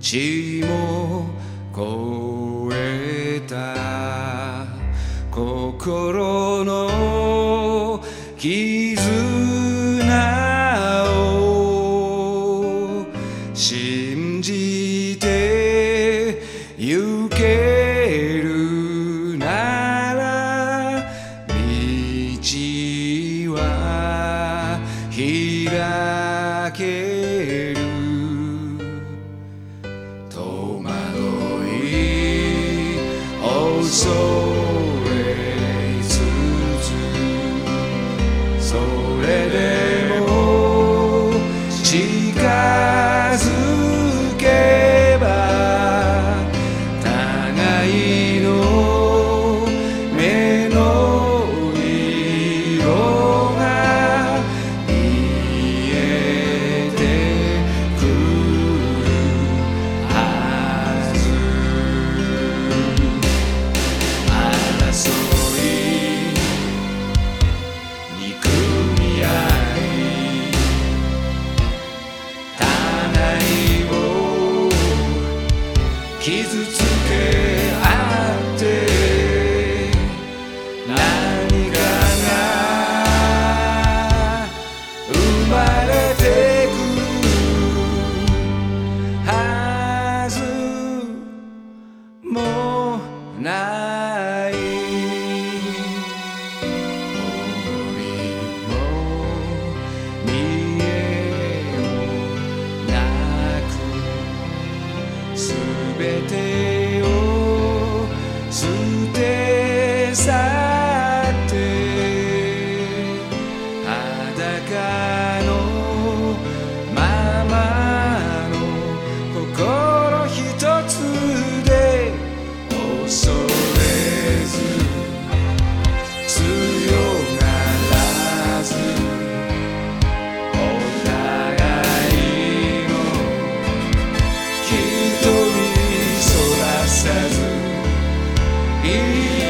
地も越えた心の絆を信じて行けるなら道は開ける。戸惑い恐れつつそれでも近づけば互いの目の色が見えてくるはず。争い憎み合い互いを傷つけ合って何かが生まれてくるはずもない。思いも見えもなくすべてを捨て去って裸のままの心ひとつで恐れず強がらずお互いの瞳そらさず